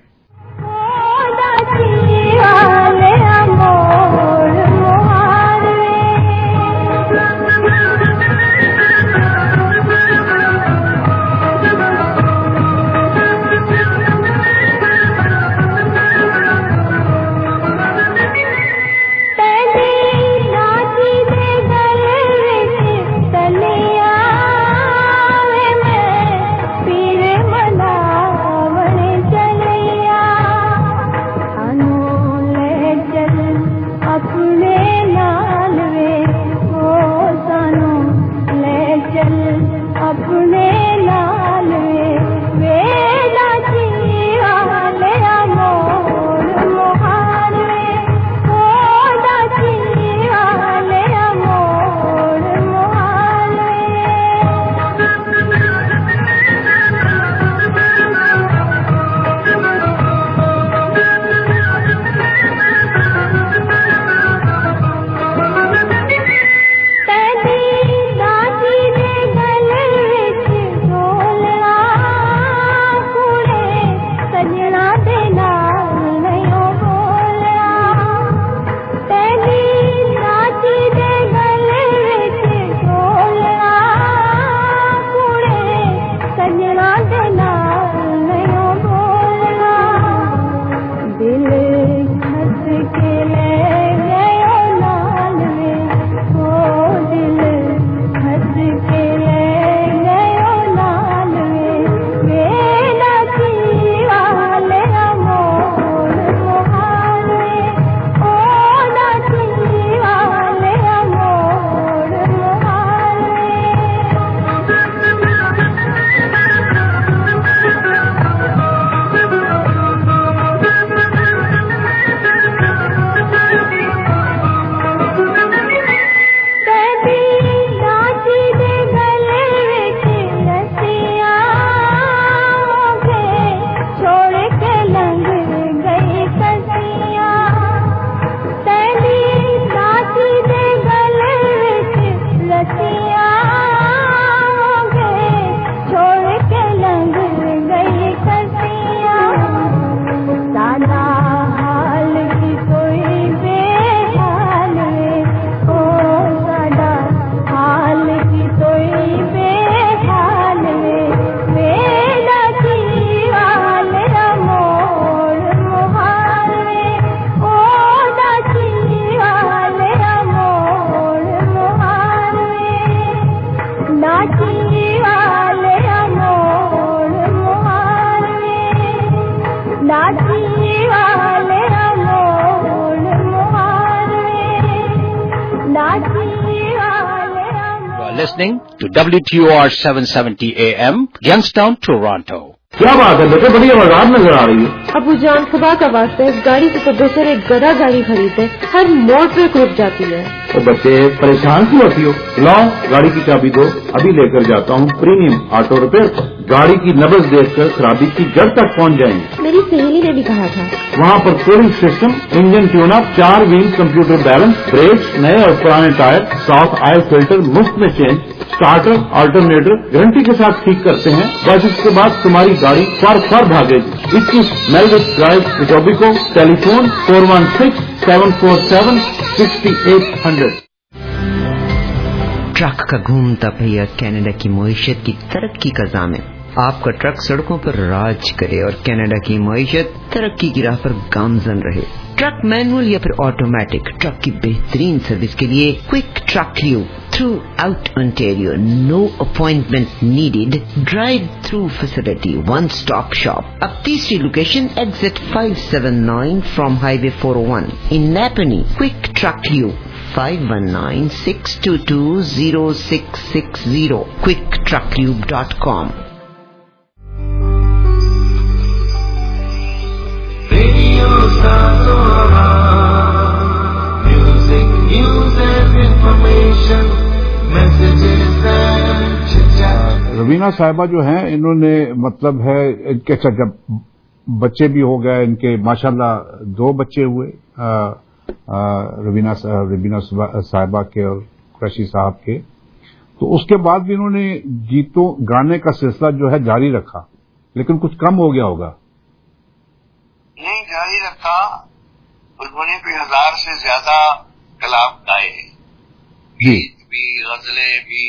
Listening to W T O R seven seventy A M, Youngstown, Toronto. کیا بات ہے بیٹے، بڑی آواز نظر آ رہی ہے. ابو جان خدا کا واسطہ اس گاڑی سے تو بہتر ایک گدا گاڑی خریدے، ہر موڑ پہ رک جاتی ہے. تو بچے پریشان کیوں ہوتی ہو؟ لاؤ گاڑی کی چابی دو، ابھی لے کر جاتا ہوں پریمیم آٹو ریپیئر پر. گاڑی کی نبض دیکھ کر خرابی کی جڑ تک پہنچ جائیں گے. میری سہیلی نے بھی کہا تھا. وہاں پر cooling system, engine tune up, چار ویل کمپیوٹر بیلنس، بریکس نئے اور پرانے ٹائر، ساف آئل فلٹر مفت میں چینج، اسٹارٹر آلٹرنیٹر گارنٹی کے ساتھ ٹھیک کرتے ہیں. بس اس کے بعد تمہاری گاڑی فر فر بھاگے گی. اکیس میلوک drive Etobicoke, telephone four one six seven four seven sixty eight hundred. Truck کا گھومتا پہیا کینیڈا کی معیشت کی ترقی کا ضامن. آپ کا ٹرک سڑکوں پر راج کرے اور کینیڈا کی معیشت ترقی کی راہ پر گامزن رہے. ٹرک مینول یا پھر آٹومیٹک، ٹرک کی بہترین سروس کے لیے quick truck lube throughout Ontario. No appointment needed, drive through facility, one stop shop. اب تیسری location exit five seven nine from highway four o one in Nepean. Quick truck lube five one nine six two two zero six six zero. Quick truck lube dot com. Radio Sasora, music, news and information, messages and chit-chat. Raveena صاحبہ جو ہیں انہوں نے مطلب ہے ان کے جب بچے بھی ہو گئے، ان کے ماشاءاللہ دو بچے ہوئے روینہ روینہ صاحبہ کے اور قریشی صاحب کے، تو اس کے بعد بھی انہوں نے گیتوں گانے کا سلسلہ جو ہے جاری رکھا، لیکن کچھ کم ہو گیا ہوگا. نہیں، جاری رکھا. انہوں نے بھی ہزار سے زیادہ کلام گائے، گیت بھی، غزلیں بھی،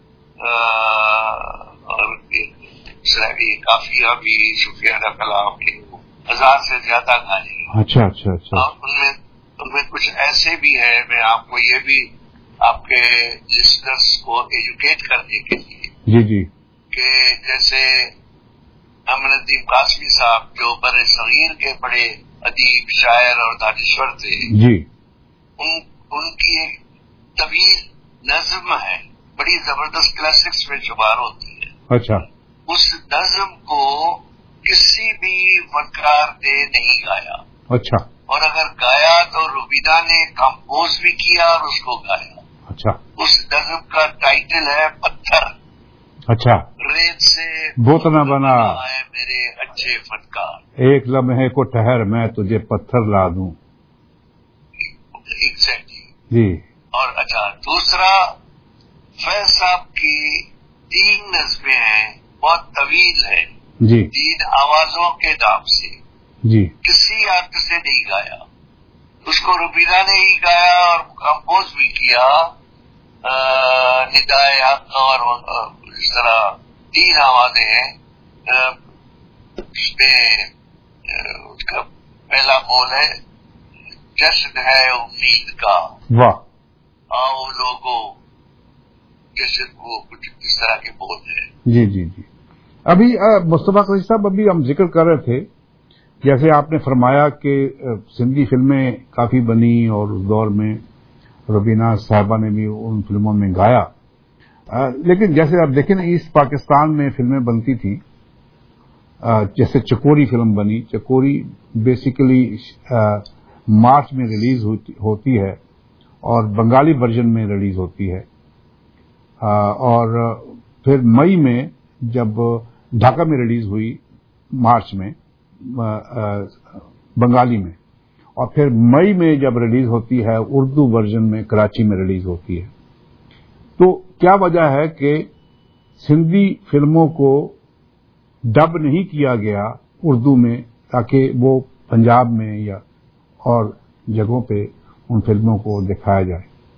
اور کافیہ بھی، صوفیانہ کلام بھی، ہزار سے زیادہ گانے. اچھا اچھا اچھا. اور ان میں ان میں کچھ ایسے بھی ہیں، میں آپ کو یہ بھی آپ کے لسنرس کو ایجوکیٹ کرنے کے لیے جی جی کہ جیسے امن الدین قاسمی صاحب جو بر صغیر کے بڑے ادیب، شاعر اور دانشور تھے، جی ان ان کی ایک طویل نظم ہے، بڑی زبردست کلاسکس میں شمار ہوتی ہے. اچھا. اس نظم کو کسی بھی فنکار نے نہیں گایا. اچھا. اور اگر گایا تو روبینا نے کمپوز بھی کیا اور اس کو گایا. اچھا. اس نظم کا ٹائٹل ہے پتھر. اچھا. ریت سے بت نہ بنا ہے میرے اچھے فنکار، ایک لمحے کو ٹھہر میں تجھے پتھر لا دوں. ایگزیکٹلی. جی. اور اچھا دوسرا فیض صاحب کی تین نظمیں ہیں، بہت طویل ہے. جی. تین آوازوں کے نام سے. جی. کسی آرٹسٹ نے نہیں گایا، اس کو روبینا نے ہی گایا اور کمپوز بھی کیا. ندائے حق اور اس طرح تین آوازیں ہیں. اس میں اس کا پہلا بول ہے جشن ہے امید کا، واہ. آؤ لوگوں، جشن وہ کچھ اس طرح کے بول ہیں. جی جی جی. ابھی مصطفیٰ قریشی صاحب ابھی ہم ذکر کر رہے تھے، جیسے آپ نے فرمایا کہ سندھی فلمیں کافی بنی اور اس دور میں روبینہ صاحبہ نے بھی ان فلموں میں گایا، لیکن جیسے آپ دیکھیں نا ایسٹ پاکستان میں فلمیں بنتی تھی، جیسے چکوری فلم بنی. چکوری بیسیکلی مارچ میں ریلیز ہوتی ہے اور بنگالی ورژن میں ریلیز ہوتی ہے، اور پھر مئی میں جب ڈھاکہ میں ریلیز ہوئی مارچ میں بنگالی میں، اور پھر مئی میں جب ریلیز ہوتی ہے اردو ورژن میں کراچی میں ریلیز ہوتی ہے. تو کیا وجہ ہے کہ سندھی فلموں کو ڈب نہیں کیا گیا اردو میں تاکہ وہ پنجاب میں یا اور جگہوں پہ ان فلموں کو دکھایا جائے؟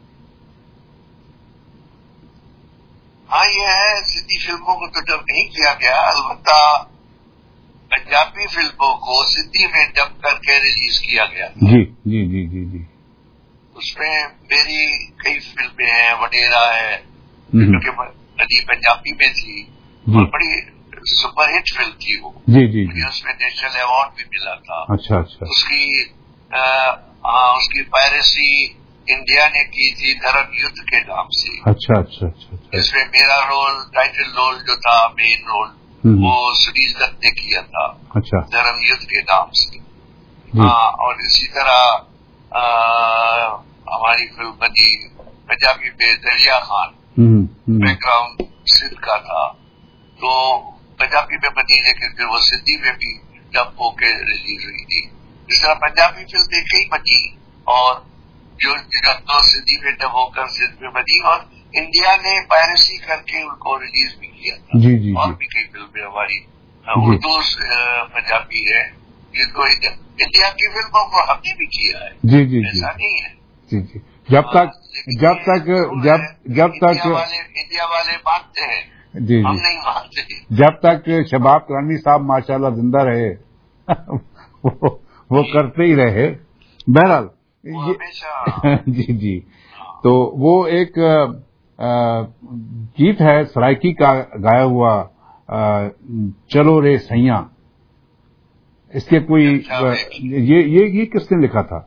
ہاں یہ ہے، سندھی فلموں کو تو ڈب نہیں کیا گیا، البتہ پنجابی فلموں کو سندھی میں ڈب کر کے ریلیز کیا گیا. جی جی جی جی جی. اس میں میری کئی فلمیں ہیں، وڈیرا ہے جو کہ ندی پنجابی میں تھی اور بڑی سپر ہٹ فلم تھی وہ. جی جی جی. اس میں نیشنل ایوارڈ بھی ملا تھا. اچھا اچھا. اس کی ہاں اس کی پائریسی انڈیا نے کی تھی دھرم یدھ کے نام سے. اچھا اچھا اچھا. اس میں میرا رول ٹائٹل رول جو تھا، مین رول वो सुनील दत्त ने किया था, अच्छा, धर्म युद्ध के नाम से। हाँ, और इसी तरह आ, हमारी फिल्म बनी पंजाबी में दरिया खान, बैकग्राउंड सिंध का था, तो पंजाबी में बनी, लेकिन फिर वो सिंधी में भी डब होके रिलीज हुई थी। इस तरह पंजाबी फिल्म कई बनी और जो तो सिंधी में डब होकर सिंध में बनी, और इंडिया ने पायरेसी करके उनको रिलीज भी किया था। जी, जी, और जी. भी कई फिल्में हमारी उर्दू पंजाबी है जिनको इंडिया, इंडिया की फिल्मों को हमने भी किया है। जी जी जी ऐसा नहीं है। जी जी जब तक जब तक जब जब तक इंडिया वाले इंडिया वाले मानते हैं, जी हम जी नहीं मानते। जब तक शबाब करानी साहब माशाल्लाह जिंदा रहे वो वो करते ही रहे। बहरहाल ये जी जी तो वो एक आ, गीत है सराइकी का गाया हुआ, आ, चलो रे सैया, इसके कोई आ, ये ये ये किसने लिखा था?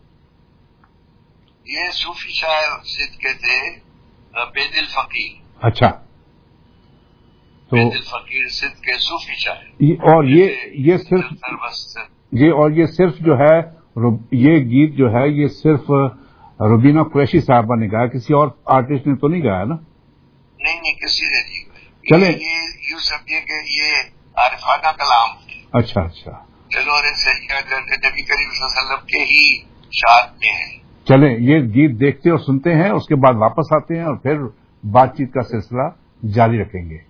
ये सूफी शायर सिद्ध के थे, बेदिल फकीर। अच्छा, तो बेदिल फकीर सिद्ध के सूफी शायर। ये, और ये ये सिर्फ ये और ये सिर्फ जो है ये गीत जो है ये सिर्फ रुबीना कुरैशी साहबा ने गाया, किसी और आर्टिस्ट ने तो नहीं गाया ना? नहीं नहीं, किसी ने नहीं गाया। चले ये यूं समझिए कि ये आरिफाना कलाम है। अच्छा अच्छा, चलो रे सैया नबी करीम सल्लल्लाहु अलैहि वसल्लम के ही शान में है। चले ये गीत देखते और सुनते हैं, उसके बाद वापस आते हैं और फिर बातचीत का सिलसिला जारी रखेंगे।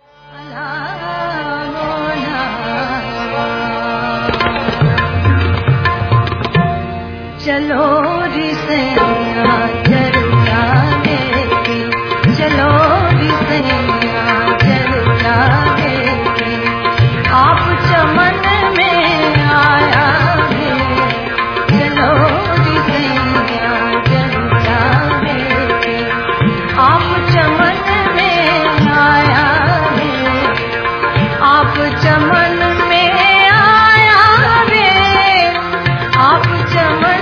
चलो रे सैया चरचा लेके, चलो रे सैया चरचा लेके, आप चमन में आया है, चलो रे सैया चरचा लेके, आप चमन में आया है, आप चमन में आया है, आप चमन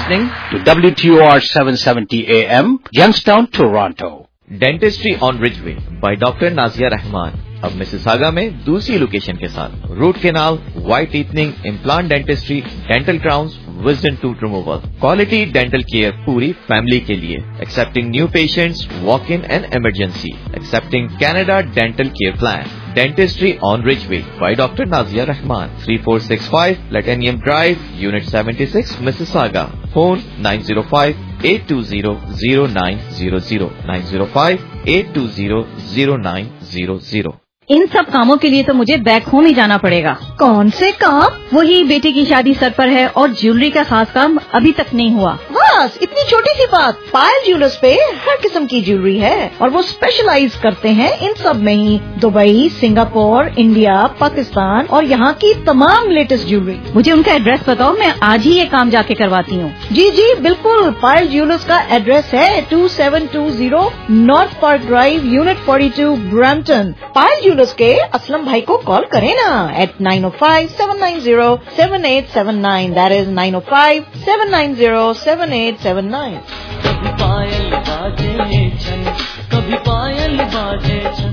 listening to W T O R seven seventy A M, Youngstown, Toronto. Dentistry on Ridgeway by Doctor Nazia Rahman. اب مسیساگا میں دوسری لوکیشن کے ساتھ root canal, whitening, implant dentistry, dental crowns, wisdom tooth removal, quality dental care پوری family کے لیے، accepting new patients, walk in and emergency, accepting Canada dental care plan. Dentistry on Ridgeway by Doctor Nazia Rahman, three four six five Latanium Drive, Unit seventy-six, Mississauga. Phone nine zero five, eight two zero, zero nine zero zero, nine zero five, eight two zero, zero nine zero zero. ان سب کاموں کے لیے تو مجھے back home ہی جانا پڑے گا. کون سے کام؟ وہی بیٹی کی شادی سر پر ہے اور جیولری کا خاص کام ابھی تک نہیں ہوا. بس اتنی چھوٹی سی بات. پائل جیولرز پہ ہر قسم کی جیولری ہے اور وہ اسپیشلائز کرتے ہیں ان سب میں ہی. دبئی، سنگاپور، انڈیا، پاکستان اور یہاں کی تمام لیٹسٹ جیولری. مجھے ان کا ایڈریس بتاؤ، میں آج ہی یہ کام جا کے کرواتی ہوں. جی جی بالکل. پائل جیولرز کا ایڈریس ہے two seven two zero north park drive, unit forty two, Brampton. Payal jewellers کے اسلم بھائی کو کال کریں نا at nine O five seven nine zero seven eight seven nine. That is nine O five seven nine zero seven eight seven nine. کبھی پائل باجے چھن، کبھی پائل باجے چھن.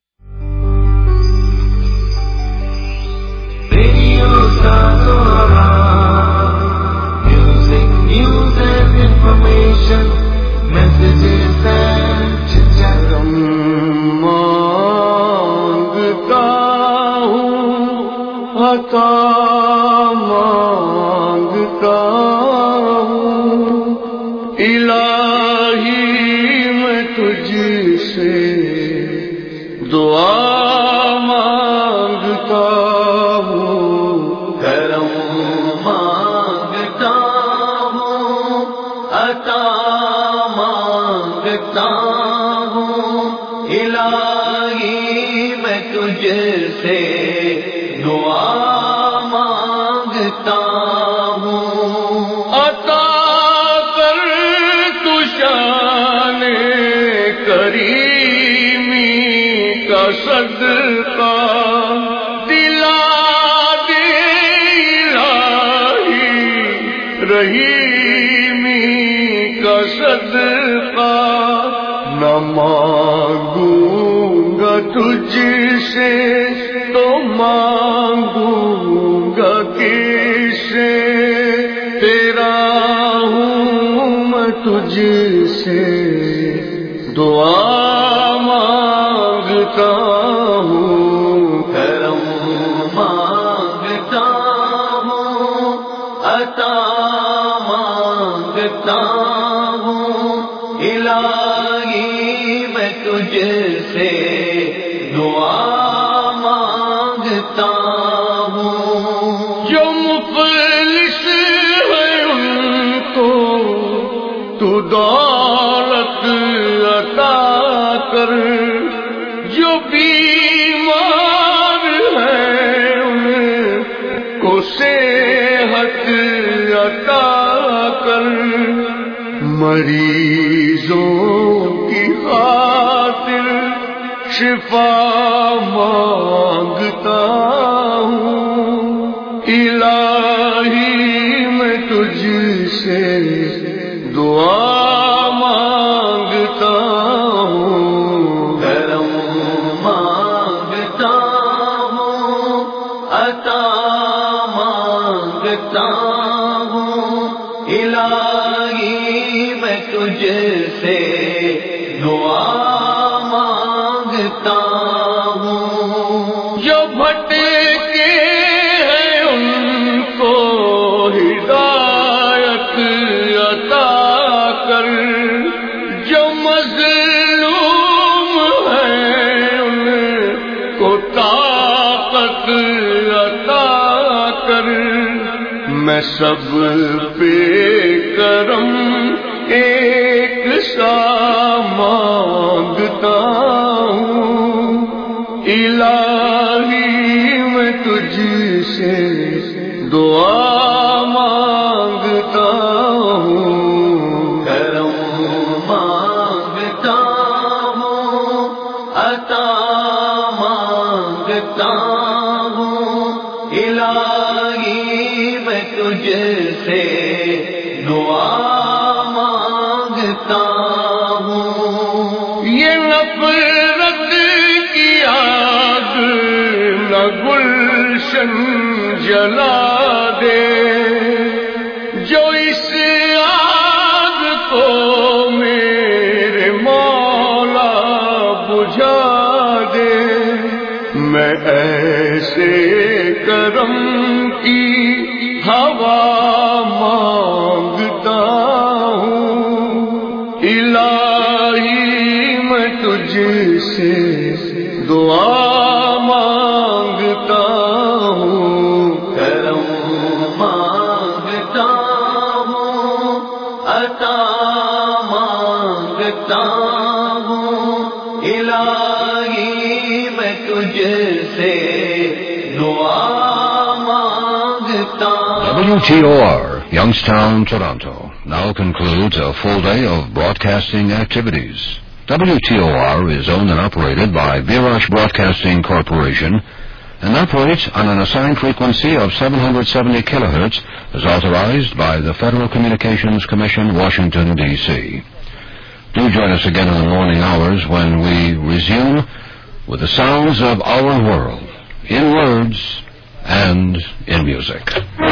ریڈیو ساتورا، music, news and information, messages and chitchat. عطا مانگتا ہوں الہی میں تجھ سے، دعا مانگتا ہوں کرم مانگتا ہوں، عطا مانگتا ہوں الہی میں تجھ سے، دعا مانگتا ہوں. عطا کر تو شان کریمی کا صدقہ، دلا دے الہی رحیمی کا صدقہ. نہ مانگوں گا تجھ سے تو مانگوں گا کس سے، تیرا ہوں میں تجھ سے، دعا مانگتا ہوں کرم مانگتا ہوں، عطا مانگتا ہوں الہی میں تجھ سے، دعا مانگتا ہوں. جو مفلس ہے ان کو تو دولت عطا کر، جو بیمار ہے ان کو صحت عطا کر، مریضوں کی خاطر شفا مانگتا ہوں الہی میں تجھ سے، دعا مانگتا ہوں کرم مانگتا ہوں، عطا مانگتا ہوں الہی میں تجھ سے، دعا مانگتا ہوں. جو بھٹکے ہیں ان کو ہدایت عطا کر، جو مظلوم ہیں ان کو طاقت عطا کر، میں سب پہ کرم ایک سا مانگتا ہوں الہی میں تجھ سے، دعا مانگتا ہوں کرم مانگتا ہوں، عطا مانگتا ہوں الہی میں تجھ سے، دعا مانگتا ہوں. یہ نفرت کی آگ نہ گلشن جلا دے، جو اس آگ کو میرے مولا بجھا دے. میں ایسے کرم کی ہوا مانگتا ہوں. الہی میں تجھ سے دعا مانگتا ہوں. کرم مانگتا ہوں، عطا مانگتا ہوں. الہی میں تجھ سے دعا مانگتا ہوں. W T O R, Youngstown, Toronto, now concludes a full day of broadcasting activities. W T O R is owned and operated by Virash Broadcasting Corporation and operates on an assigned frequency of seven hundred seventy kilohertz as authorized by the Federal Communications Commission, Washington, D C. Do join us again in the morning hours when we resume with the sounds of our world, in words and in music.